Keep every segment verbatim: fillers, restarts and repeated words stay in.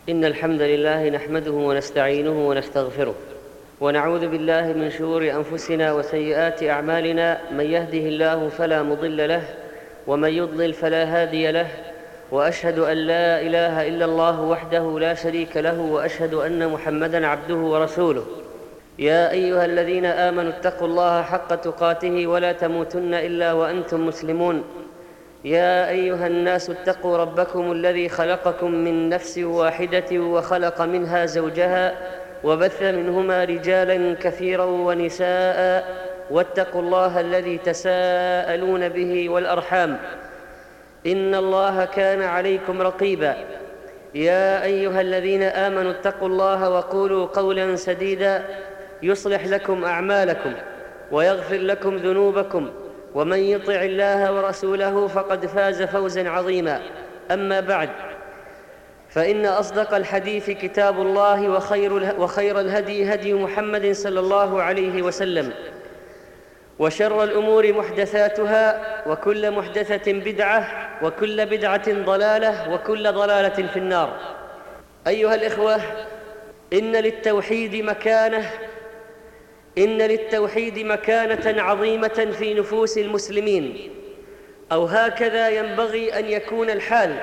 إن الحمد لله نحمده ونستعينه ونستغفره ونعوذ بالله من شرور أنفسنا وسيئات أعمالنا. من يهده الله فلا مضل له ومن يضلل فلا هادي له، وأشهد أن لا إله إلا الله وحده لا شريك له، وأشهد أن محمدًا عبده ورسوله. يا أيها الذين آمنوا اتقوا الله حق تقاته ولا تموتن إلا وأنتم مسلمون. يا أيها الناس اتقوا ربكم الذي خلقكم من نفس واحدة وخلق منها زوجها وبث منهما رجالاً كثيراً ونساء، واتقوا الله الذي تساءلون به والأرحام، إن الله كان عليكم رقيباً. يا أيها الذين آمنوا اتقوا الله وقولوا قولاً سديداً يصلح لكم أعمالكم ويغفر لكم ذنوبكم، ومن يطع الله ورسوله فقد فاز فوزاً عظيماً. أما بعد، فإن أصدق الحديث كتاب الله، وخير, وخير الهدي هدي محمد صلى الله عليه وسلم، وشر الأمور محدثاتها، وكل محدثة بدعة، وكل بدعة ضلالة، وكل ضلالة في النار. أيها الإخوة، إن للتوحيد مكانة إن للتوحيد مكانة عظيمة في نفوس المسلمين، أو هكذا ينبغي أن يكون الحال.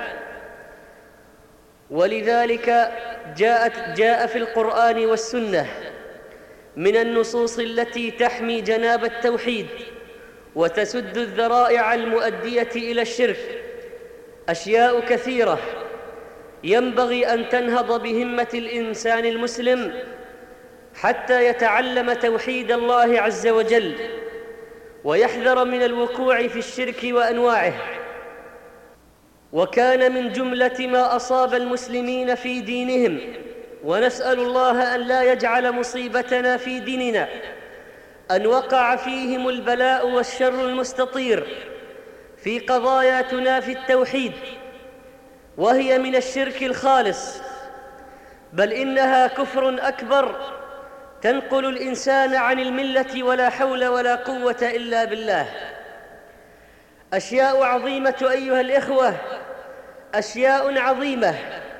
ولذلك جاءت جاء في القرآن والسنة من النصوص التي تحمي جناب التوحيد وتسد الذرائع المؤدية إلى الشرك أشياء كثيرة ينبغي أن تنهض بهمة الإنسان المسلم حتى يتعلم توحيد الله عز وجل ويحذر من الوقوع في الشرك وأنواعه. وكان من جملة ما أصاب المسلمين في دينهم، ونسأل الله أن لا يجعل مصيبتنا في ديننا، أن وقع فيهم البلاء والشر المستطير في قضايا تنافي التوحيد، وهي من الشرك الخالص، بل إنها كفر أكبر تنقل الإنسان عن الملة، ولا حول ولا قوة إلا بالله. أشياء عظيمة أيها الإخوة، أشياء عظيمة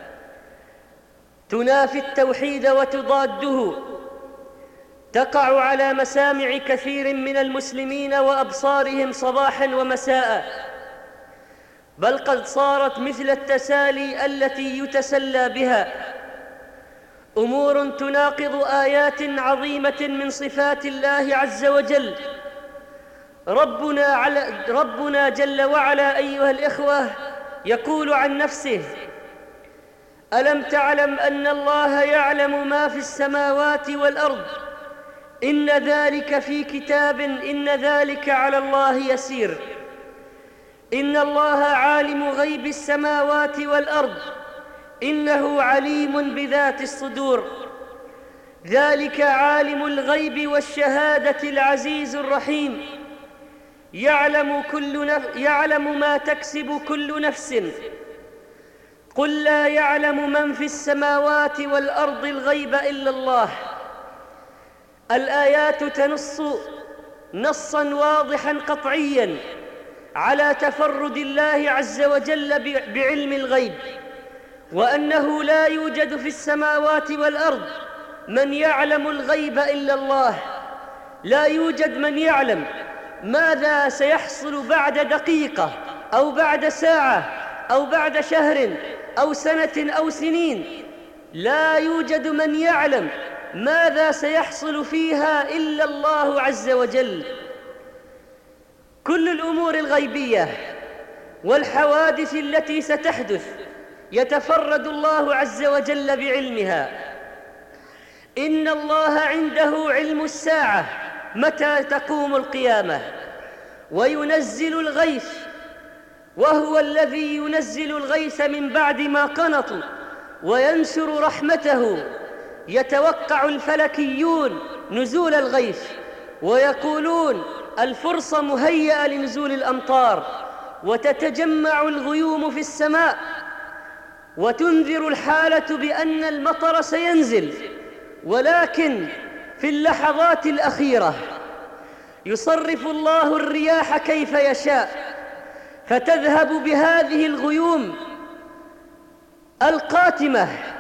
تنافي التوحيد وتضاده تقع على مسامع كثير من المسلمين وأبصارهم صباحاً ومساء، بل قد صارت مثل التسالي التي يتسلى بها، أمور تناقض آيات عظيمة من صفات الله عز وجل. ربنا, على ربنا جل وعلا أيها الإخوة يقول عن نفسه: ألم تعلم أن الله يعلم ما في السماوات والأرض، إن ذلك في كتاب، إن ذلك على الله يسير. إن الله عالم غيب السماوات والأرض، إنه عليم بذات الصدور. ذلك عالم الغيب والشهادة العزيز الرحيم، يعلم, كل نف... يعلم ما تكسب كل نفس. قل لا يعلم من في السماوات والأرض الغيب إلا الله. الآيات تنص نصاً واضحاً قطعياً على تفرد الله عز وجل بعلم الغيب، وأنه لا يوجد في السماوات والأرض من يعلم الغيب إلا الله. لا يوجد من يعلم ماذا سيحصل بعد دقيقة أو بعد ساعة أو بعد شهر أو سنة أو سنين. لا يوجد من يعلم ماذا سيحصل فيها إلا الله عز وجل. كل الأمور الغيبية والحوادث التي ستحدث يتفرد الله عز وجل بعلمها. إن الله عنده علم الساعة متى تقوم القيامة، وينزل الغيث، وهو الذي ينزل الغيث من بعد ما قنطوا وينشر رحمته. يتوقع الفلكيون نزول الغيث ويقولون الفرصة مهيئة لنزول الأمطار، وتتجمع الغيوم في السماء وتنذر الحالة بأن المطر سينزل. ولكن في اللحظات الأخيرة يصرف الله الرياح كيف يشاء، فتذهب بهذه الغيوم القاتمة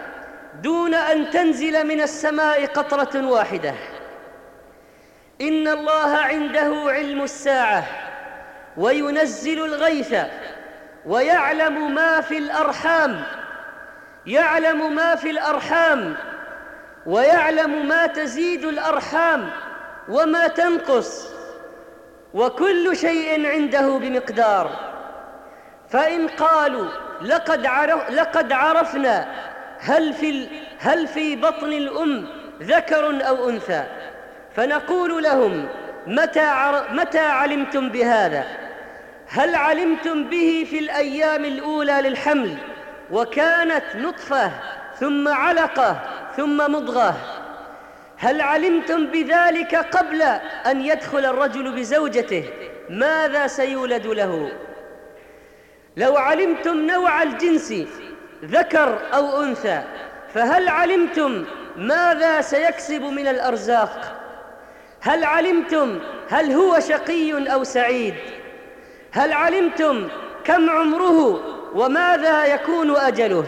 دون أن تنزل من السماء قطرة واحدة. إن الله عنده علم الساعة وينزل الغيث ويعلم ما في الأرحام يعلم ما في الأرحام ويعلم ما تزيد الأرحام وما تنقص، وكل شيء عنده بمقدار. فإن قالوا لقد عرف لقد عرفنا هل في هل في بطن الأم ذكر أو أنثى، فنقول لهم متى متى علمتم بهذا؟ هل علمتم به في الأيام الأولى للحمل وكانت نطفة ثم علقة ثم مضغة؟ هل علمتم بذلك قبل أن يدخل الرجل بزوجته ماذا سيولد له؟ لو علمتم نوع الجنس ذكر أو أنثى فهل علمتم ماذا سيكسب من الأرزاق؟ هل علمتم هل هو شقي أو سعيد؟ هل علمتم كم عمره وماذا يكون أجله؟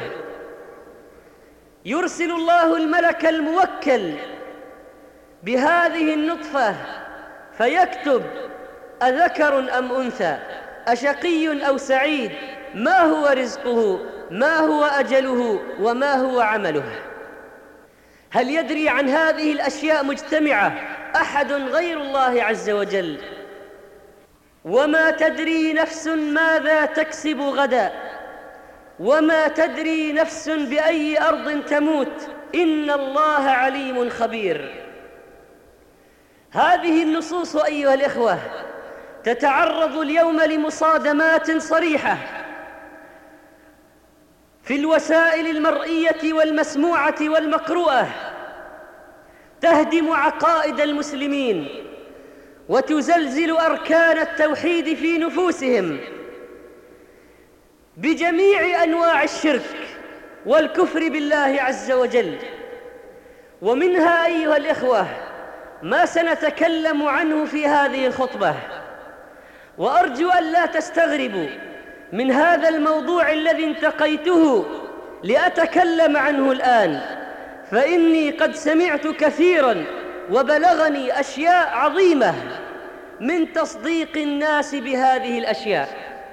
يرسل الله الملك الموكل بهذه النطفة فيكتب أذكر أم أنثى، أشقي أو سعيد، ما هو رزقه، ما هو أجله، وما هو عمله. هل يدري عن هذه الأشياء مجتمعة أحد غير الله عز وجل؟ وما تدري نفس ماذا تكسب غدا، وما تدري نفس بأي أرض تموت، إن الله عليم خبير. هذه النصوص أيها الإخوة تتعرض اليوم لمصادمات صريحة في الوسائل المرئية والمسموعة والمقروءة، تهدم عقائد المسلمين وتزلزل أركان التوحيد في نفوسهم بجميع أنواع الشرك والكفر بالله عز وجل. ومنها أيها الإخوة ما سنتكلم عنه في هذه الخطبة، وأرجو أن لا تستغربوا من هذا الموضوع الذي انتقيته لأتكلم عنه الآن، فإني قد سمعت كثيراً وبلغني أشياء عظيمة من تصديق الناس بهذه الأشياء.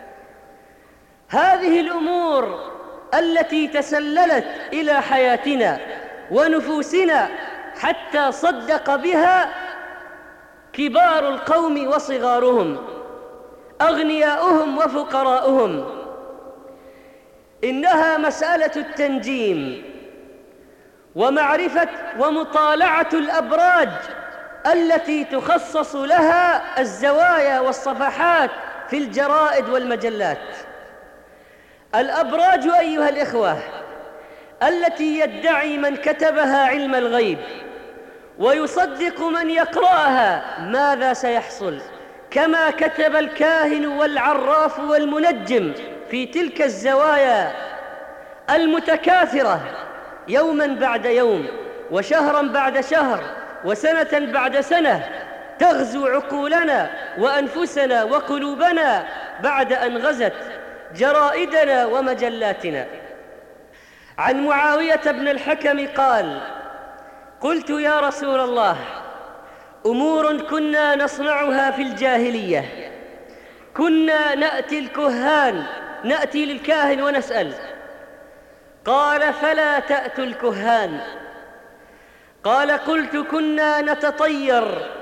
هذه الأمور التي تسللت إلى حياتنا ونفوسنا حتى صدق بها كبار القوم وصغارهم، أغنياؤهم وفقراؤهم، إنها مسألة التنجيم ومعرفة ومطالعة الأبراج التي تخصص لها الزوايا والصفحات في الجرائد والمجلات. الأبراج أيها الإخوة التي يدعي من كتبها علم الغيب ويصدق من يقرأها ماذا سيحصل، كما كتب الكاهن والعراف والمنجم في تلك الزوايا المتكاثرة يوماً بعد يوم وشهراً بعد شهر وسنة بعد سنة، تغزو عقولنا وأنفسنا وقلوبنا بعد أن غزت جرائدنا ومجلاتنا. عن معاوية بن الحكم قال: قلت يا رسول الله، أمور كنا نصنعها في الجاهلية، كنا نأتي الكهان نأتي للكاهن ونسأل. قال: فلا تأتوا الكهان. قال: قلت كنا نتطير.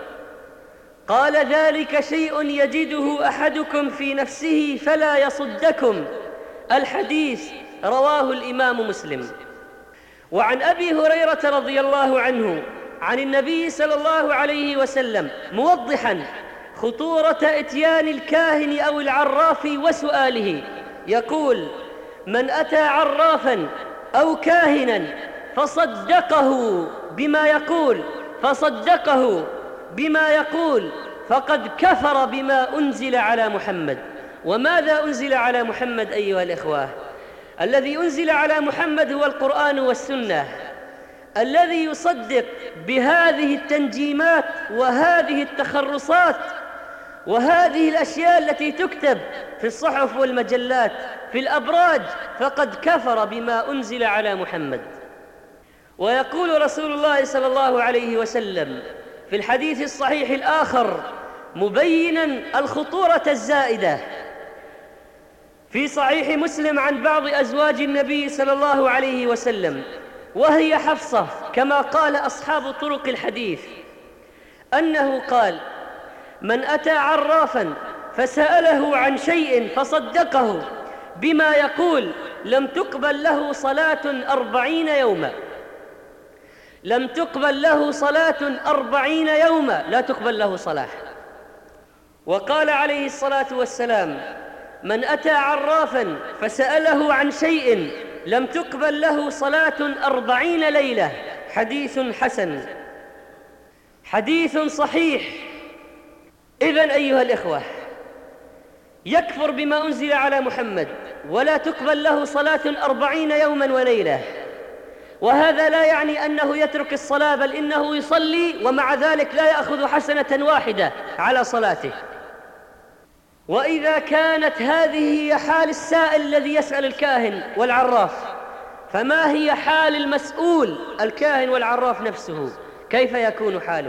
قال: ذلك شيء يجده أحدكم في نفسه فلا يصدكم. الحديث رواه الإمام مسلم. وعن أبي هريرة رضي الله عنه عن النبي صلى الله عليه وسلم موضحاً خطورة إتيان الكاهن أو العراف وسؤاله يقول: من أتى عرافاً أو كاهناً فصدقه بما يقول فصدقه بما يقول فقد كفر بما أنزل على محمد. وماذا أنزل على محمد أيها الإخوة؟ الذي أنزل على محمد هو القرآن والسنة. الذي يصدق بهذه التنجيمات وهذه التخرصات وهذه الأشياء التي تكتب في الصحف والمجلات في الأبراج فقد كفر بما أنزل على محمد. ويقول رسول الله صلى الله عليه وسلم في الحديث الصحيح الآخر مبينا الخطورة الزائدة في صحيح مسلم عن بعض أزواج النبي صلى الله عليه وسلم، وهي حفصة كما قال أصحاب طرق الحديث، أنه قال: من أتى عرافا فسأله عن شيء فصدقه بما يقول لم تقبل له صلاة أربعين يوما، لم تقبل له صلاة أربعين يوما، لا تقبل له صلاة. وقال عليه الصلاة والسلام: من أتى عرافا فسأله عن شيء لم تقبل له صلاة أربعين ليلة. حديث حسن، حديث صحيح. إذن أيها الإخوة، يكفر بما أنزل على محمد ولا تقبل له صلاة أربعين يوما وليلة، وهذا لا يعني أنه يترك الصلاة، بل إنه يصلي ومع ذلك لا يأخذ حسنة واحدة على صلاته. وإذا كانت هذه هي حال السائل الذي يسأل الكاهن والعراف، فما هي حال المسؤول الكاهن والعراف نفسه؟ كيف يكون حاله؟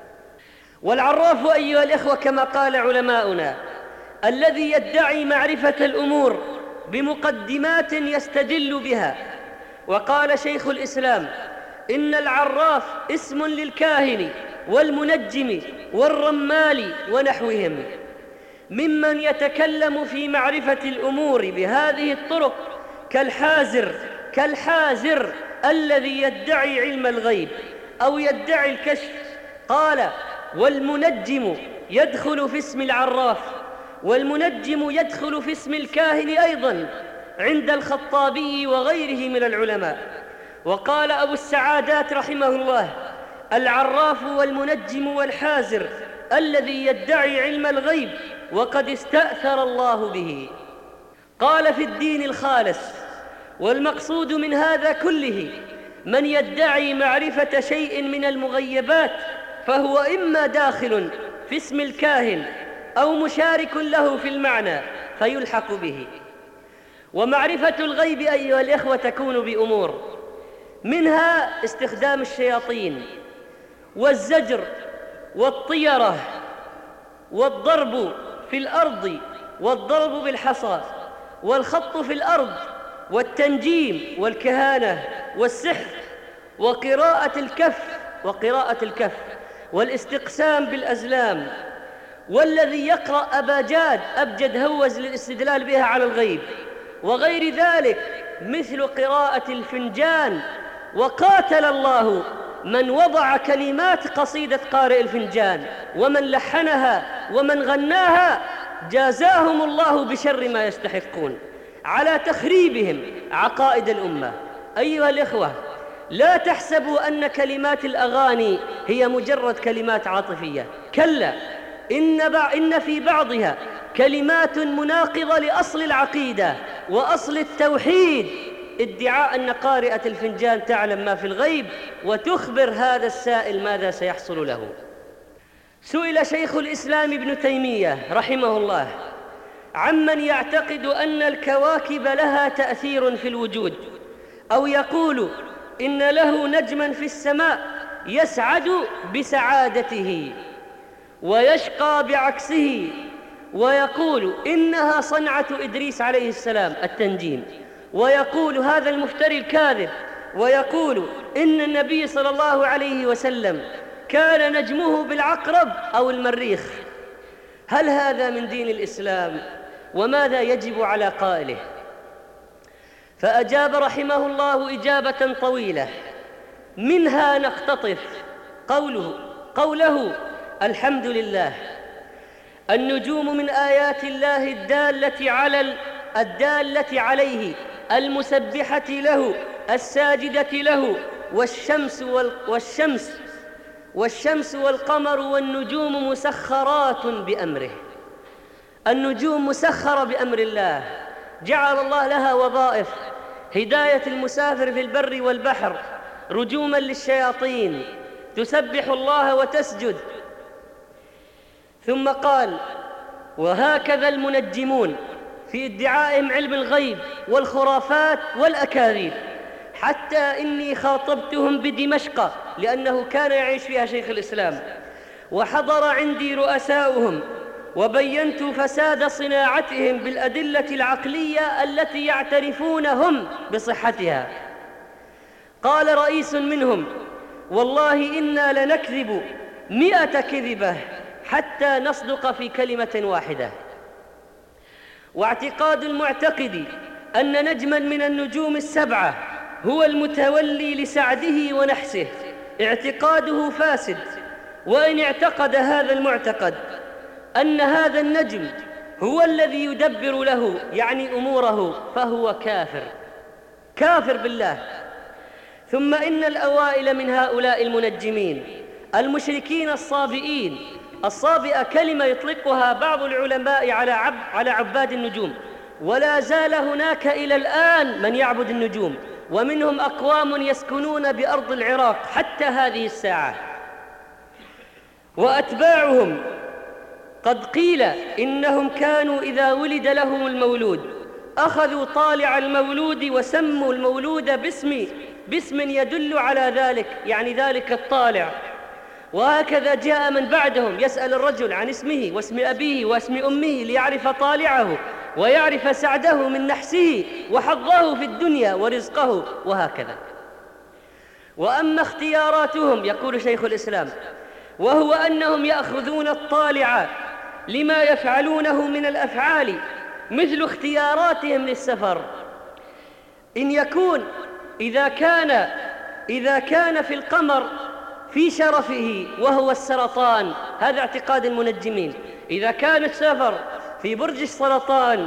والعراف أيها الإخوة كما قال علماؤنا الذي يدعي معرفة الأمور بمقدمات يستدل بها. وقال شيخ الإسلام: إن العراف اسم للكاهن والمنجم والرمال ونحوهم ممن يتكلم في معرفة الأمور بهذه الطرق، كالحازر كالحازر الذي يدعي علم الغيب أو يدعي الكشف. قال: والمنجم يدخل في اسم العراف، والمنجم يدخل في اسم الكاهن أيضا عند الخطابي وغيره من العلماء. وقال أبو السعادات رحمه الله: العراف والمنجم والحازر الذي يدعي علم الغيب وقد استأثر الله به. قال في الدين الخالص: والمقصود من هذا كله من يدعي معرفة شيء من المغيبات فهو إما داخل في اسم الكاهن أو مشارك له في المعنى فيلحق به. ومعرفة الغيب أيها الإخوة تكون بأمور، منها استخدام الشياطين والزجر والطيرة والضرب في الأرض والضرب بالحصى والخط في الأرض والتنجيم والكهانة والسحر وقراءة الكف وقراءة الكف والاستقسام بالأزلام، والذي يقرأ أباجاد أبجد هوز للاستدلال بها على الغيب، وغير ذلك مثل قراءة الفنجان. وقاتل الله من وضع كلمات قصيدة قارئ الفنجان ومن لحنها ومن غناها، جازاهم الله بشر ما يستحقون على تخريبهم عقائد الأمة. أيها الإخوة، لا تحسبوا أن كلمات الأغاني هي مجرد كلمات عاطفية، كلا، إن, إن في بعضها كلمات مناقضة لأصل العقيدة وأصل التوحيد، ادعاء أن قارئة الفنجان تعلم ما في الغيب وتخبر هذا السائل ماذا سيحصل له. سئل شيخ الإسلام ابن تيمية رحمه الله عمن يعتقد أن الكواكب لها تأثير في الوجود، أو يقول إن له نجما في السماء يسعد بسعادته ويشقى بعكسه، ويقول إنها صنعة إدريس عليه السلام التنجيم، ويقول هذا المفتري الكاذب، ويقول إن النبي صلى الله عليه وسلم كان نجمه بالعقرب أو المريخ. هل هذا من دين الإسلام؟ وماذا يجب على قائله؟ فأجاب رحمه الله إجابة طويلة، منها نقتطف قوله قوله الحمد لله. النجوم من آيات الله الدالة على الدالة عليه المسبحة له الساجدة له، والشمس والشمس والشمس والقمر والنجوم مسخرات بأمره. النجوم مسخرة بأمر الله، جعل الله لها وظائف: هداية المسافر في البر والبحر، رجوما للشياطين، تسبح الله وتسجد. ثم قال: وهكذا المنجمون في ادعائهم علم الغيب والخرافات والأكاذيب، حتى إني خاطبتهم بدمشق، لأنه كان يعيش فيها شيخ الإسلام، وحضر عندي رؤساؤهم، وبينت فساد صناعتهم بالأدلة العقلية التي يعترفون هم بصحتها. قال رئيس منهم: والله إنا لنكذب مئة كذبة حتى نصدق في كلمة واحدة. واعتقاد المعتقد أن نجماً من النجوم السبعة هو المتولي لسعده ونحسه اعتقاده فاسد، وإن اعتقد هذا المعتقد أن هذا النجم هو الذي يدبر له يعني أموره فهو كافر، كافر بالله. ثم إن الأوائل من هؤلاء المنجمين المشركين الصابئين، الصابئة كلمة يطلقها بعض العلماء على عب على عباد النجوم، ولا زال هناك إلى الآن من يعبد النجوم، ومنهم أقوام يسكنون بأرض العراق حتى هذه الساعة. وأتباعهم قد قيل إنهم كانوا إذا ولد لهم المولود أخذوا طالع المولود وسموا المولود باسم باسم يدل على ذلك، يعني ذلك الطالع. وهكذا جاء من بعدهم يسأل الرجل عن اسمه واسم أبيه واسم أمه ليعرف طالعه ويعرف سعده من نحسه وحظه في الدنيا ورزقه، وهكذا. وأما اختياراتهم، يقول شيخ الإسلام، وهو أنهم يأخذون الطالع لما يفعلونه من الأفعال، مثل اختياراتهم للسفر. إن يكون إذا كان إذا كان في القمر في شرفه وهو السرطان، هذا اعتقاد المنجمين، إذا كان السفر في برج السرطان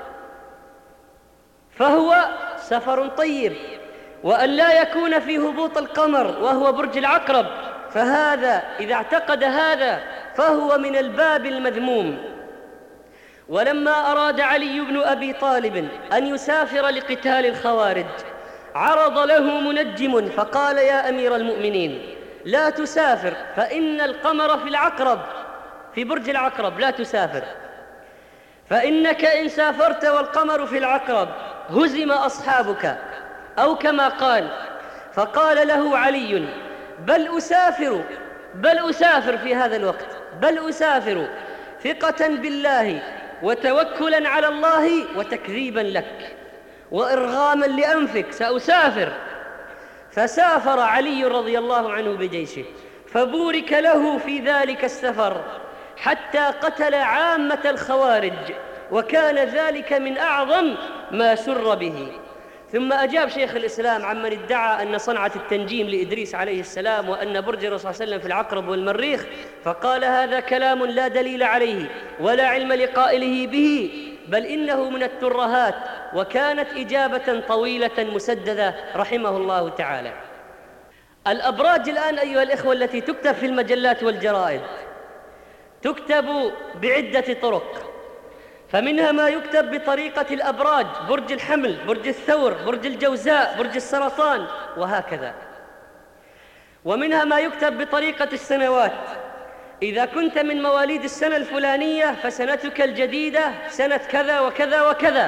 فهو سفر طيب، وأن لا يكون في هبوط القمر وهو برج العقرب، فهذا إذا اعتقد هذا فهو من الباب المذموم. ولما أراد علي بن أبي طالب أن يسافر لقتال الخوارج عرض له منجم فقال: يا أمير المؤمنين، لا تسافر، فإن القمر في العقرب، في برج العقرب، لا تسافر، فإنك إن سافرت والقمر في العقرب هزم أصحابك، أو كما قال. فقال له علي: بل أسافر بل أسافر في هذا الوقت، بل أسافر ثقة بالله وتوكلا على الله وتكذيبا لك وإرغاما لأنفك، سأسافر. فسافر علي رضي الله عنه بجيشه، فبورك له في ذلك السفر حتى قتل عامة الخوارج، وكان ذلك من أعظم ما سر به. ثم أجاب شيخ الإسلام عمن ادعى أن صنعة التنجيم لإدريس عليه السلام وأن برج الرسول صلى الله عليه وسلم في العقرب والمريخ، فقال: هذا كلام لا دليل عليه ولا علم لقائله به، بل إنه من الترهات. وكانت إجابة طويلة مسددة رحمه الله تعالى. الأبراج الآن أيها الإخوة التي تكتب في المجلات والجرائد تكتب بعدة طرق، فمنها ما يكتب بطريقة الأبراج: برج الحمل، برج الثور، برج الجوزاء، برج السرطان، وهكذا. ومنها ما يكتب بطريقة السنوات: إذا كنت من مواليد السنة الفلانية فسنتك الجديدة سنة كذا وكذا وكذا،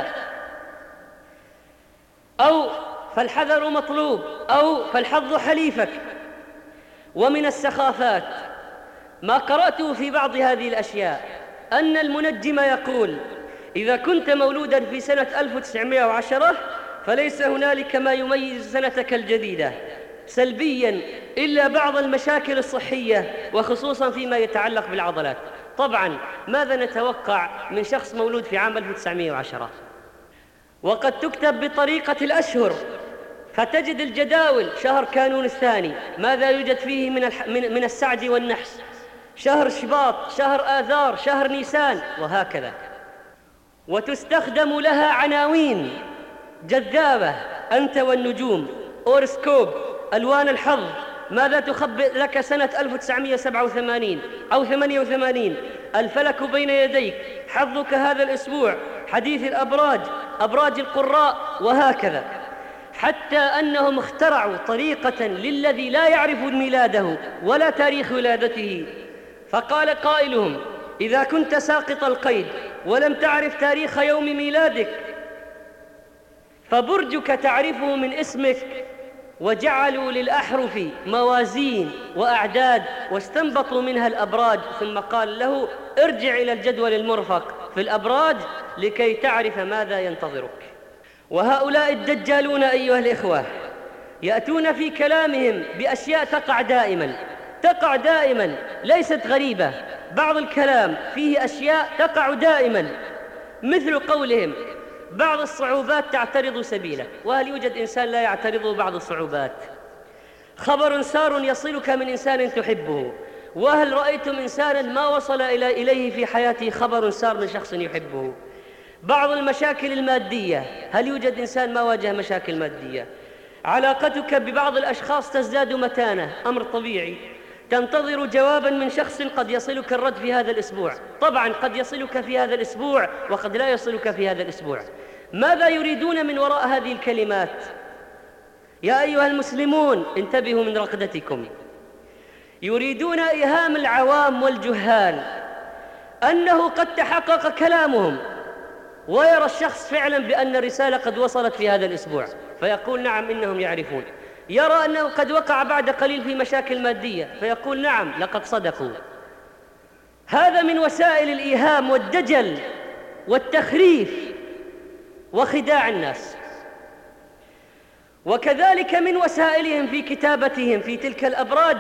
أو فالحذر مطلوب، أو فالحظ حليفك. ومن السخافات ما قرأته في بعض هذه الأشياء أن المنجم يقول: إذا كنت مولودا في سنة ألف وتسعمائة وعشرة فليس هنالك ما يميز سنتك الجديدة سلبياً إلا بعض المشاكل الصحية، وخصوصاً فيما يتعلق بالعضلات. طبعاً ماذا نتوقع من شخص مولود في عام ألف وتسعمائة وعشرة؟ وقد تكتب بطريقة الأشهر، فتجد الجداول: شهر كانون الثاني ماذا يوجد فيه من, الح... من... من السعد والنحس، شهر شباط، شهر آذار، شهر نيسان، وهكذا. وتستخدم لها عناوين جذابة: أنت والنجوم، أورسكوب، ألوان الحظ، ماذا تخبئ لك سنة ألف وتسعمائة وسبعة وثمانين أو ثمانية وثمانين، الفلك بين يديك، حظك هذا الأسبوع، حديث الأبراج، أبراج القراء، وهكذا. حتى أنهم اخترعوا طريقة للذي لا يعرف ميلاده ولا تاريخ ولادته، فقال قائلهم: إذا كنت ساقط القيد ولم تعرف تاريخ يوم ميلادك فبرجك تعرفه من اسمك وجعلوا للأحرف موازين وأعداد واستنبطوا منها الأبراج، ثم قال له ارجع إلى الجدول المرفق في الأبراج لكي تعرف ماذا ينتظرك. وهؤلاء الدجالون أيها الإخوة يأتون في كلامهم بأشياء تقع دائما تقع دائما ليست غريبة. بعض الكلام فيه أشياء تقع دائما، مثل قولهم بعض الصعوبات تعترض سبيلك. وهل يوجد إنسان لا يعترضه بعض الصعوبات؟ خبر سار يصلك من إنسان تحبه. وهل رأيتم إنسانا ما وصل إلى إليه في حياته خبر سار من شخص يحبه؟ بعض المشاكل المادية، هل يوجد إنسان ما واجه مشاكل مادية؟ علاقتك ببعض الأشخاص تزداد متانة، أمر طبيعي. تنتظر جوابا من شخص قد يصلك الرد في هذا الأسبوع، طبعا قد يصلك في هذا الأسبوع وقد لا يصلك في هذا الأسبوع. ماذا يريدون من وراء هذه الكلمات؟ يا أيها المسلمون انتبهوا من رقدتكم. يريدون إيهام العوام والجهال أنه قد تحقق كلامهم، ويرى الشخص فعلا بأن الرسالة قد وصلت في هذا الأسبوع فيقول نعم إنهم يعرفون. يرى أنه قد وقع بعد قليل في مشاكل مادية فيقول نعم لقد صدقوا. هذا من وسائل الإيهام والدجل والتخريف وخداع الناس. وكذلك من وسائلهم في كتابتهم في تلك الأبراج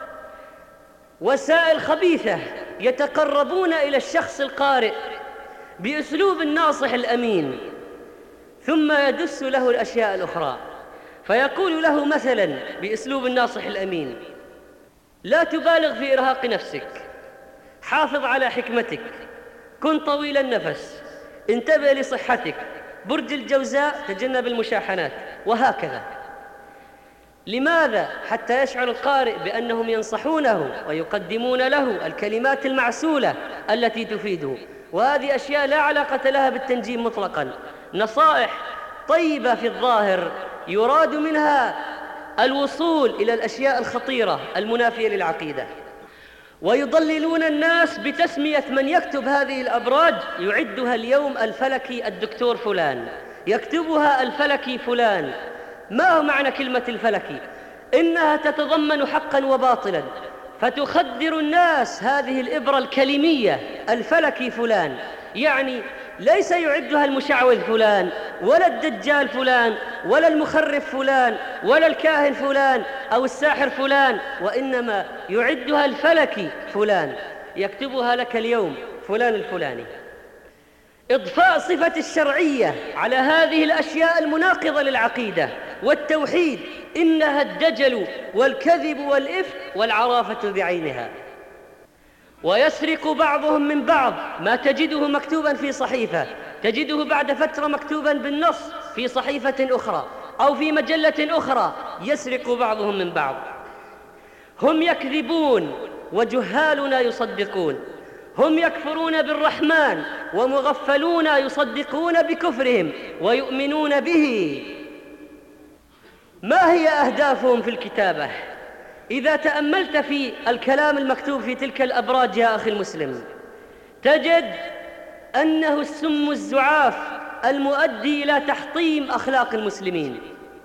وسائل خبيثة، يتقربون إلى الشخص القارئ بأسلوب الناصح الأمين ثم يدس له الأشياء الأخرى، فيقول له مثلا بأسلوب الناصح الأمين: لا تبالغ في إرهاق نفسك، حافظ على حكمتك، كن طويل النفس، انتبه لصحتك، برج الجوزاء تجنب المشاحنات، وهكذا. لماذا؟ حتى يشعر القارئ بأنهم ينصحونه ويقدمون له الكلمات المعسولة التي تفيده. وهذه أشياء لا علاقة لها بالتنجيم مطلقا، نصائح طيبة في الظاهر يراد منها الوصول إلى الأشياء الخطيرة المنافية للعقيدة. ويضللون الناس بتسمية من يكتب هذه الأبراج، يعدها اليوم الفلكي الدكتور فلان، يكتبها الفلكي فلان. ما هو معنى كلمة الفلكي؟ إنها تتضمن حقا وباطلا، فتخدر الناس هذه الإبرة الكلمية الفلكي فلان، يعني ليس يعدها المشعوذ فلان ولا الدجال فلان ولا المخرف فلان ولا الكاهن فلان أو الساحر فلان، وإنما يعدها الفلكي فلان، يكتبها لك اليوم فلان الفلاني. إضفاء صفة الشرعية على هذه الأشياء المناقضة للعقيدة والتوحيد إنها الدجل والكذب والإفك والعرافة بعينها. ويسرق بعضهم من بعض ما تجده مكتوبا في صحيفة، تجده بعد فترة مكتوبا بالنص في صحيفة أخرى أو في مجلة أخرى، يسرق بعضهم من بعض. هم يكذبون وجهالنا يصدقون، هم يكفرون بالرحمن ومغفلون يصدقون بكفرهم ويؤمنون به. ما هي أهدافهم في الكتابة؟ إذا تأملت في الكلام المكتوب في تلك الأبراج يا أخي المسلم، تجد أنه السم الزعاف المؤدي إلى تحطيم أخلاق المسلمين.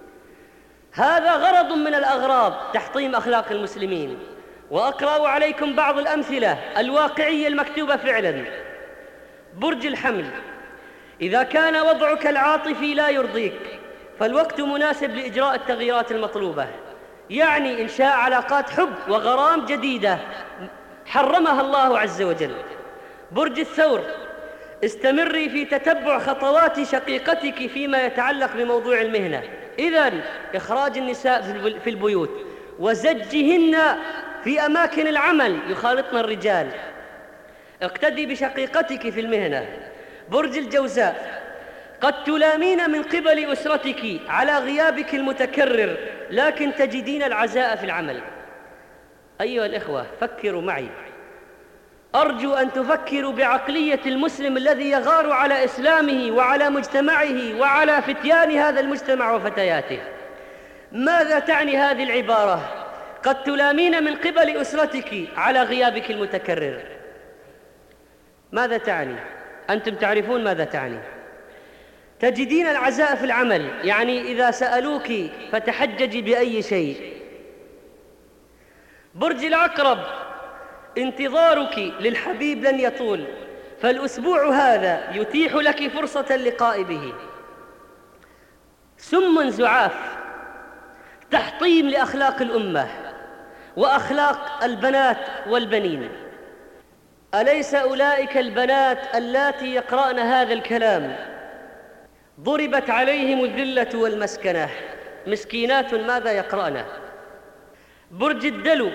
هذا غرض من الأغراض، تحطيم أخلاق المسلمين. وأقرأ عليكم بعض الأمثلة الواقعية المكتوبة فعلا. برج الحمل: إذا كان وضعك العاطفي لا يرضيك فالوقت مناسب لإجراء التغييرات المطلوبة، يعني إنشاء علاقات حب وغرام جديدة حرمها الله عز وجل. برج الثور: استمري في تتبع خطوات شقيقتك فيما يتعلق بموضوع المهنة، إذن إخراج النساء في البيوت وزجهن في أماكن العمل يخالطن الرجال، اقتدي بشقيقتك في المهنة. برج الجوزاء: قد تلامين من قبل أسرتك على غيابك المتكرر لكن تجدين العزاء في العمل. أيها الإخوة فكروا معي، أرجو أن تفكروا بعقلية المسلم الذي يغار على إسلامه وعلى مجتمعه وعلى فتيان هذا المجتمع وفتياته. ماذا تعني هذه العبارة؟ قد تلامين من قبل أسرتك على غيابك المتكرر. ماذا تعني؟ أنتم تعرفون ماذا تعني. تجدين العزاء في العمل، يعني إذا سألوك فتحججي بأي شيء. برج العقرب، انتظارك للحبيب لن يطول، فالأسبوع هذا يتيح لك فرصة اللقاء به. سم زعاف، تحطيم لأخلاق الأمة وأخلاق البنات والبنين. أليس أولئك البنات اللاتي يقرأن هذا الكلام ضربت عليهم الذلة والمسكنة، مسكينات ماذا يقرأن؟ برج الدلو،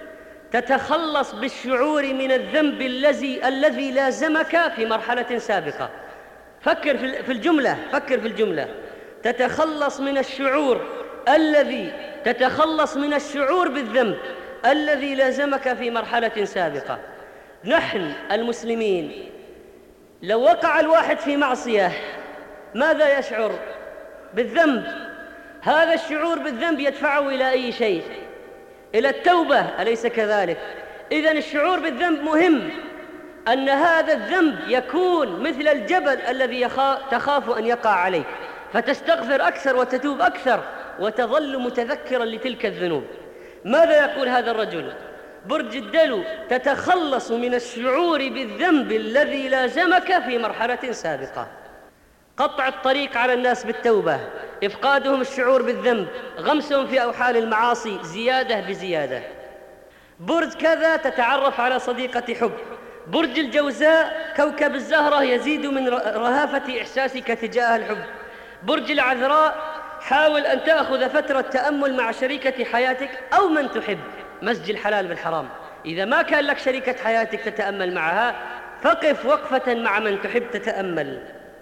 تتخلص بالشعور من الذنب الذي الذي لازمك في مرحلة سابقة. فكر في الجملة، فكر في الجملة. تتخلص من الشعور الذي تتخلص من الشعور بالذنب الذي لازمك في مرحلة سابقة. نحن المسلمين لو وقع الواحد في معصية ماذا يشعر؟ بالذنب. هذا الشعور بالذنب يدفعه إلى أي شيء؟ إلى التوبة، أليس كذلك؟ إذن الشعور بالذنب مهم، أن هذا الذنب يكون مثل الجبل الذي تخاف أن يقع عليك، فتستغفر أكثر وتتوب أكثر وتظل متذكرا لتلك الذنوب. ماذا يقول هذا الرجل؟ برج الدلو، تتخلص من الشعور بالذنب الذي لازمك في مرحلة سابقة. قطع الطريق على الناس بالتوبة، إفقادهم الشعور بالذنب، غمسهم في أوحال المعاصي زيادة بزيادة. برج كذا، تتعرف على صديقة حب. برج الجوزاء، كوكب الزهرة يزيد من رهافة إحساسك تجاه الحب. برج العذراء، حاول أن تأخذ فترة تأمل مع شريكة حياتك أو من تحب، مزج الحلال بالحرام. إذا ما كان لك شريكة حياتك تتأمل معها، فقف وقفة مع من تحب تتأمل.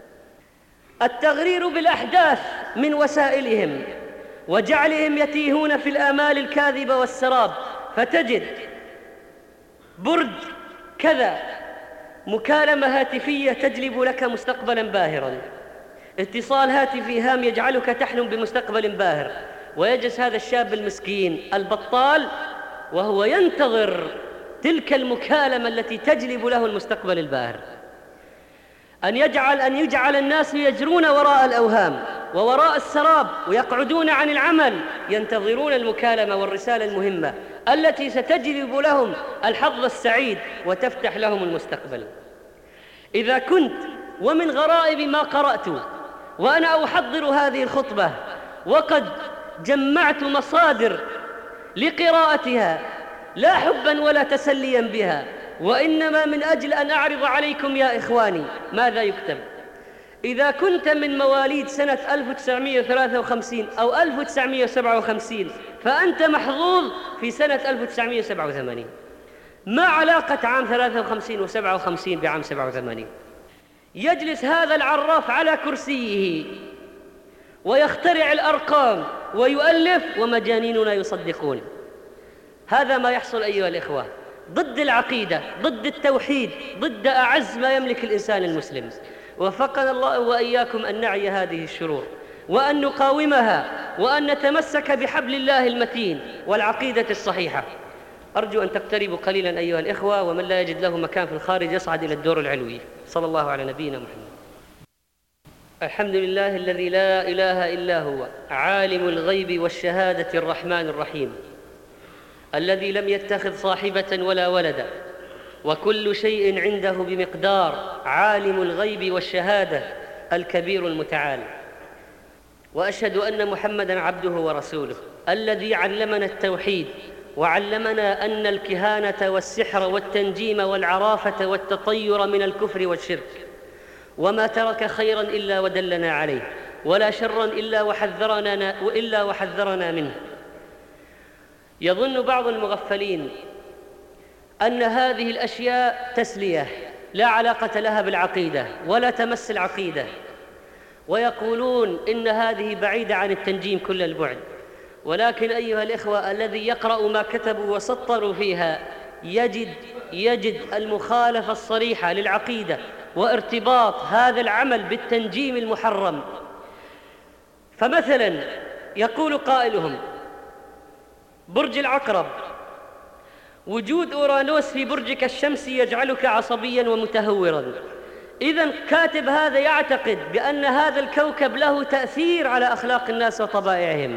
التغرير بالأحداث من وسائلهم وجعلهم يتيهون في الآمال الكاذبة والسراب، فتجد برج كذا مكالمة هاتفية تجلب لك مستقبلا باهرا، اتصال هاتفي هام يجعلك تحلم بمستقبل باهر، ويجلس هذا الشاب المسكين البطال وهو ينتظر تلك المكالمة التي تجلب له المستقبل الباهر. أن يجعل أن يجعل الناس يجرون وراء الأوهام ووراء السراب ويقعدون عن العمل ينتظرون المكالمة والرسالة المهمة التي ستجلب لهم الحظ السعيد وتفتح لهم المستقبل. إذا كنت ومن غرائب ما قرأت وأنا أحضر هذه الخطبة وقد جمعت مصادر لقراءتها لا حبا ولا تسليا بها، وإنما من أجل أن أعرض عليكم يا إخواني ماذا يكتب. إذا كنت من مواليد سنة ألف وتسعمائة وثلاثة وخمسين أو ألف وتسعمائة وسبعة وخمسين فأنت محظوظ في سنة ألف وتسعمائة وسبعة وثمانين. ما علاقة عام ثلاثة وخمسين وسبعة وخمسين بعام سبعة وثمانين؟ يجلس هذا العراف على كرسيه ويخترع الأرقام ويؤلف ومجانيننا يصدقون. هذا ما يحصل أيها الإخوة، ضد العقيدة، ضد التوحيد، ضد أعز ما يملك الإنسان المسلم. وفقنا الله وإياكم أن نعي هذه الشرور وأن نقاومها وأن نتمسك بحبل الله المتين والعقيدة الصحيحة. أرجو أن تقتربوا قليلا أيها الإخوة، ومن لا يجد له مكان في الخارج يصعد إلى الدور العلوي. صلى الله على نبينا محمد. الحمد لله الذي لا إله إلا هو، عالم الغيب والشهادة الرحمن الرحيم، الذي لم يتخذ صاحبة ولا ولدا، وكل شيء عنده بمقدار، عالم الغيب والشهادة الكبير المتعال. وأشهد أن محمدًا عبده ورسوله الذي علمنا التوحيد وعلمنا أن الكهانة والسحر والتنجيم والعرافة والتطير من الكفر والشرك، وما ترك خيرا إلا ودلنا عليه، ولا شرا إلا وحذرنا, إلا وحذرنا منه. يظن بعض المغفلين أن هذه الأشياء تسلية لا علاقة لها بالعقيدة ولا تمس العقيدة، ويقولون إن هذه بعيدة عن التنجيم كل البعد. ولكن أيها الإخوة، الذي يقرأ ما كتبوا وسطروا فيها يجد, يجد المخالفة الصريحة للعقيدة وارتباط هذا العمل بالتنجيم المحرم. فمثلا يقول قائلهم: برج العقرب، وجود أورانوس في برجك الشمسي يجعلك عصبيا ومتهورا. إذن كاتب هذا يعتقد بأن هذا الكوكب له تأثير على أخلاق الناس وطبائعهم.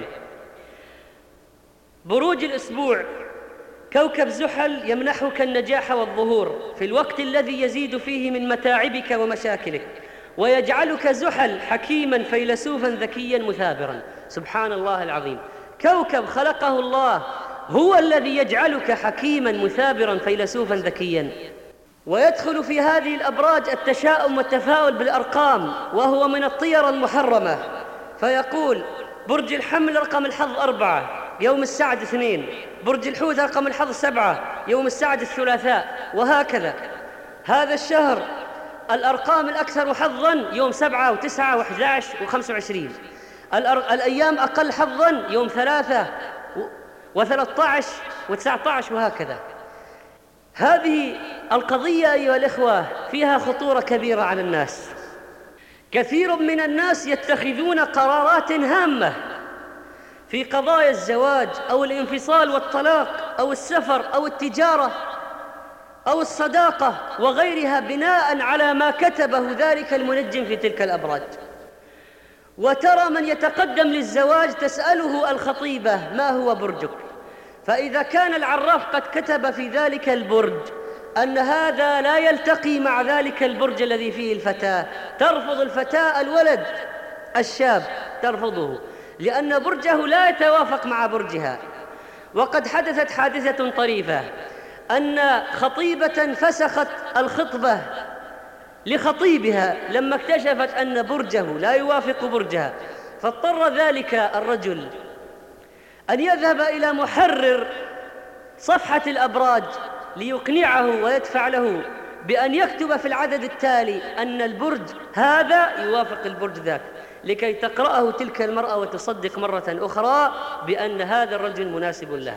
بروج الأسبوع: كوكب زحل يمنحك النجاح والظهور في الوقت الذي يزيد فيه من متاعبك ومشاكلك، ويجعلك زحل حكيماً فيلسوفاً ذكياً مثابراً. سبحان الله العظيم، كوكب خلقه الله هو الذي يجعلك حكيماً مثابراً فيلسوفاً ذكياً. ويدخل في هذه الأبراج التشاؤم والتفاؤل بالأرقام، وهو من الطير المحرمة. فيقول: برج الحمل رقم الحظ أربعة يوم السعد اثنين، برج الحوت رقم الحظ سبعة يوم السعد الثلاثاء، وهكذا. هذا الشهر الأرقام الأكثر حظاً يوم سبعة وتسعة وأحد عشر وخمسة وعشرين. الأيام أقل حظاً يوم ثلاثة وثلاثة عشر وتسعة عشر، وهكذا. هذه القضية أيها الإخوة فيها خطورة كبيرة على الناس. كثير من الناس يتخذون قرارات هامة في قضايا الزواج أو الانفصال والطلاق أو السفر أو التجارة أو الصداقة وغيرها بناء على ما كتبه ذلك المنجم في تلك الأبراج. وترى من يتقدم للزواج تسأله الخطيبة: ما هو برجك؟ فإذا كان العراف قد كتب في ذلك البرج أن هذا لا يلتقي مع ذلك البرج الذي فيه الفتاة، ترفض الفتاة الولد الشاب، ترفضه لأن برجه لا يتوافق مع برجها. وقد حدثت حادثة طريفة، أن خطيبة فسخت الخطبة لخطيبها لما اكتشفت أن برجه لا يوافق برجها، فاضطر ذلك الرجل أن يذهب إلى محرر صفحة الأبراج ليقنعه ويدفع له بأن يكتب في العدد التالي أن البرج هذا يوافق البرج ذاك، لكي تقرأه تلك المرأة وتصدق مرة أخرى بأن هذا الرجل مناسب لها.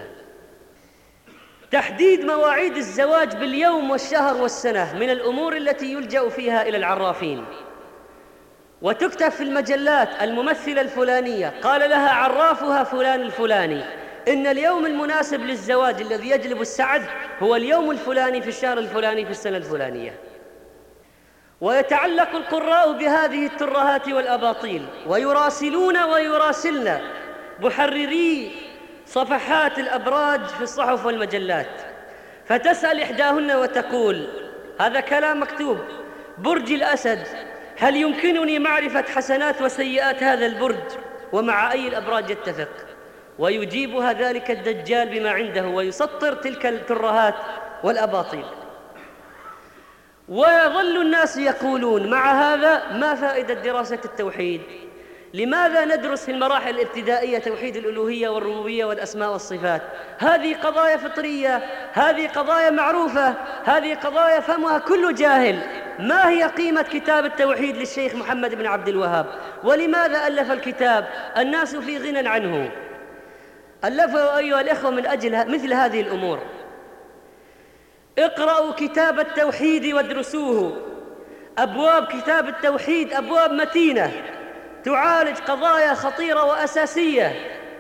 تحديد مواعيد الزواج باليوم والشهر والسنة من الأمور التي يلجأ فيها إلى العرافين، وتكتب في المجلات: الممثلة الفلانية قال لها عرافها فلان الفلاني إن اليوم المناسب للزواج الذي يجلب السعد هو اليوم الفلاني في الشهر الفلاني في السنة الفلانية. ويتعلق القراء بهذه الترهات والأباطيل، ويراسلون ويراسلن محرري صفحات الأبراج في الصحف والمجلات، فتسأل إحداهن وتقول: هذا كلام مكتوب، برج الأسد، هل يمكنني معرفة حسنات وسيئات هذا البرج ومع أي الأبراج يتفق؟ ويجيبها ذلك الدجال بما عنده ويسطر تلك الترهات والأباطيل. ويظل الناس يقولون مع هذا: ما فائدة دراسة التوحيد؟ لماذا ندرس في المراحل الابتدائية توحيد الألوهية والربوبية والأسماء والصفات؟ هذه قضايا فطرية، هذه قضايا معروفة، هذه قضايا فهمها كل جاهل. ما هي قيمة كتاب التوحيد للشيخ محمد بن عبد الوهاب؟ ولماذا ألف الكتاب؟ الناس في غنى عنه. ألفه أيها الإخوة من أجل مثل هذه الأمور. اقرأوا كتاب التوحيد وادرسوه. أبواب كتاب التوحيد أبواب متينة تعالج قضايا خطيرة وأساسية،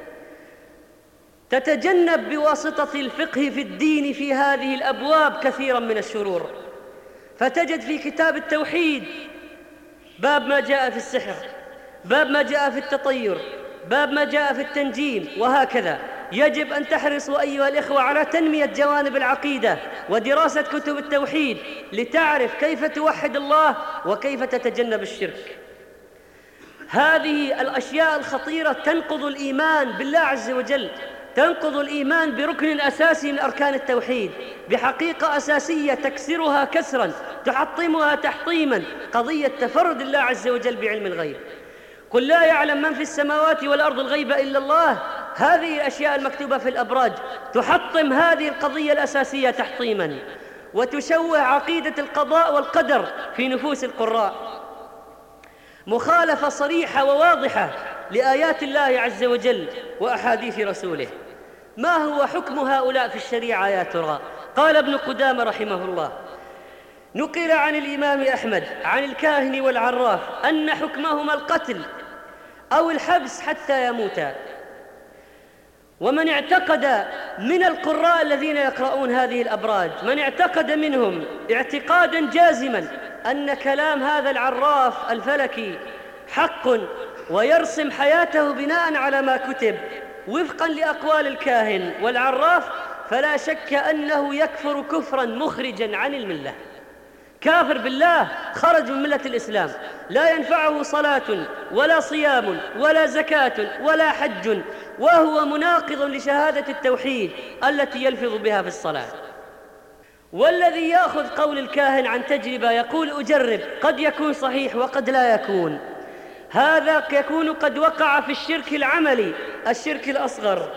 تتجنب بواسطة الفقه في الدين في هذه الأبواب كثيرا من الشرور. فتجد في كتاب التوحيد باب ما جاء في السحر، باب ما جاء في التطير، باب ما جاء في التنجيم، وهكذا. يجب أن تحرصوا أيها الإخوة على تنمية جوانب العقيدة ودراسة كتب التوحيد لتعرف كيف توحد الله وكيف تتجنب الشرك. هذه الأشياء الخطيرة تنقض الإيمان بالله عز وجل، تنقض الإيمان بركن أساسي من أركان التوحيد، بحقيقة أساسية تكسرها كسرا، تحطمها تحطيما، قضية تفرد الله عز وجل بعلم الغيب. قل لا يعلم من في السماوات والأرض الغيب إلا الله. هذه الأشياء المكتوبة في الأبراج تحطم هذه القضية الأساسية تحطيما، وتشوه عقيدة القضاء والقدر في نفوس القراء. مخالفة صريحة وواضحة لآيات الله عز وجل وأحاديث رسوله. ما هو حكم هؤلاء في الشريعة يا ترى؟ قال ابن قدامة رحمه الله: نقل عن الإمام أحمد عن الكاهن والعراف أن حكمهما القتل أو الحبس حتى يموتا. ومن اعتقد من القراء الذين يقرؤون هذه الأبراج، من اعتقد منهم اعتقادا جازما أن كلام هذا العراف الفلكي حق ويرسم حياته بناء على ما كتب وفقا لأقوال الكاهن والعراف، فلا شك أنه يكفر كفرا مخرجا عن الملة، كافر بالله، خرج من ملة الإسلام، لا ينفعه صلاة ولا صيام ولا زكاة ولا حج، وهو مناقض لشهادة التوحيد التي يلفظ بها في الصلاة. والذي يأخذ قول الكاهن عن تجربة يقول أجرب، قد يكون صحيح وقد لا يكون، هذا يكون قد وقع في الشرك العملي، الشرك الأصغر.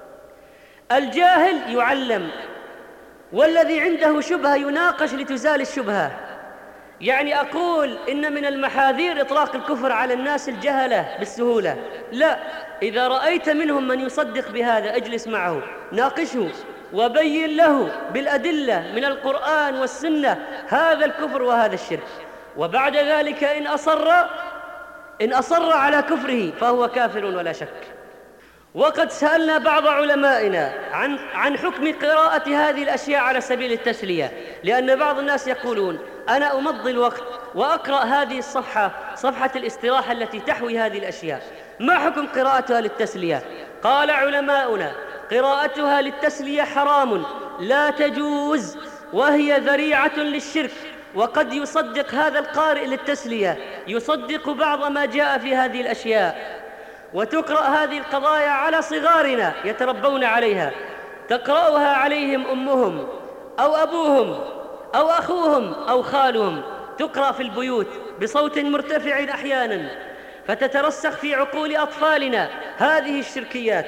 الجاهل يعلم، والذي عنده شبهة يناقش لتزال الشبهة. يعني أقول إن من المحاذير إطلاق الكفر على الناس الجهلة بالسهولة، لا، إذا رأيت منهم من يصدق بهذا اجلس معه، ناقشه وبين له بالأدلة من القرآن والسنة هذا الكفر وهذا الشرك، وبعد ذلك إن أصر إن أصر على كفره فهو كافر ولا شك. وقد سألنا بعض علمائنا عن عن حكم قراءة هذه الأشياء على سبيل التسلية، لأن بعض الناس يقولون أنا أمضي الوقت وأقرأ هذه الصفحة، صفحة الاستراحة التي تحوي هذه الأشياء، ما حكم قراءتها للتسلية؟ قال علماؤنا قراءتها للتسلية حرام لا تجوز، وهي ذريعة للشرك. وقد يصدق هذا القارئ للتسلية يصدق بعض ما جاء في هذه الأشياء، وتقرأ هذه القضايا على صغارنا يتربون عليها، تقرأها عليهم أمهم أو أبوهم أو أخوهم أو خالهم، تقرأ في البيوت بصوت مرتفع أحيانا، فتترسخ في عقول أطفالنا هذه الشركيات.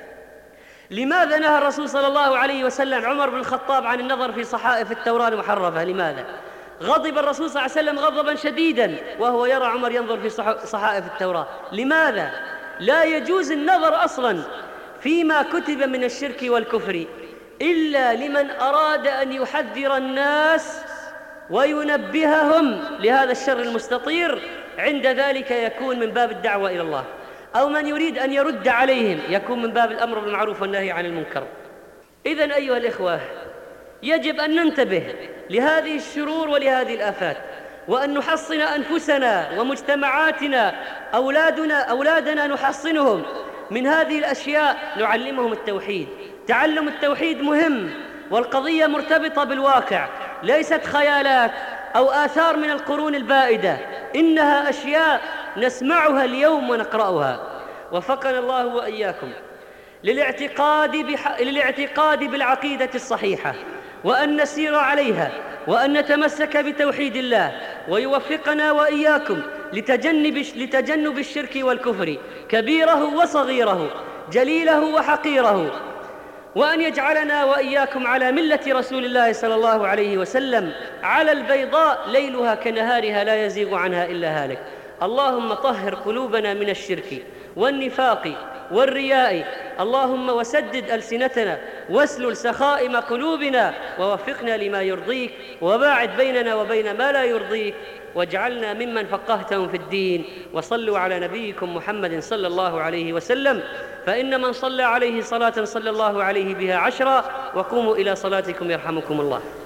لماذا نهى الرسول صلى الله عليه وسلم عمر بن الخطاب عن النظر في صحائف التوراة المحرفة؟ لماذا؟ غضب الرسول صلى الله عليه وسلم غضبا شديدا وهو يرى عمر ينظر في صحائف التوراة. لماذا؟ لا يجوز النظر أصلا فيما كتب من الشرك والكفر إلا لمن أراد أن يحذر الناس وينبههم لهذا الشر المستطير، عند ذلك يكون من باب الدعوة إلى الله، أو من يريد أن يرد عليهم يكون من باب الأمر بالمعروف والنهي عن المنكر. إذن أيها الإخوة، يجب أن ننتبه لهذه الشرور ولهذه الآفات، وأن نحصن أنفسنا ومجتمعاتنا، أولادنا أولادنا نحصنهم من هذه الأشياء، نعلمهم التوحيد. تعلم التوحيد مهم، والقضية مرتبطة بالواقع، ليست خيالات أو آثار من القرون البائدة، إنها أشياء نسمعها اليوم ونقرأها. وفقنا الله وإياكم للاعتقاد, بح... للاعتقاد بالعقيدة الصحيحة، وأن نسير عليها، وأن نتمسك بتوحيد الله، ويوفقنا وإياكم لتجنب, لتجنب الشرك والكفر كبيره وصغيره، جليله وحقيره، وأن يجعلنا وإياكم على ملة رسول الله صلى الله عليه وسلم على البيضاء ليلها كنهارها لا يزيغ عنها إلا هالك. اللهم طهر قلوبنا من الشرك والنفاق والرياء، اللهم وسدد ألسنتنا واسلل سخائم قلوبنا، ووفقنا لما يرضيك، وباعد بيننا وبين ما لا يرضيك، واجعلنا ممن فقهتهم في الدين. وصلوا على نبيكم محمد صلى الله عليه وسلم، فإن من صلى عليه صلاة صلى الله عليه بها عشرا. وقوموا إلى صلاتكم يرحمكم الله.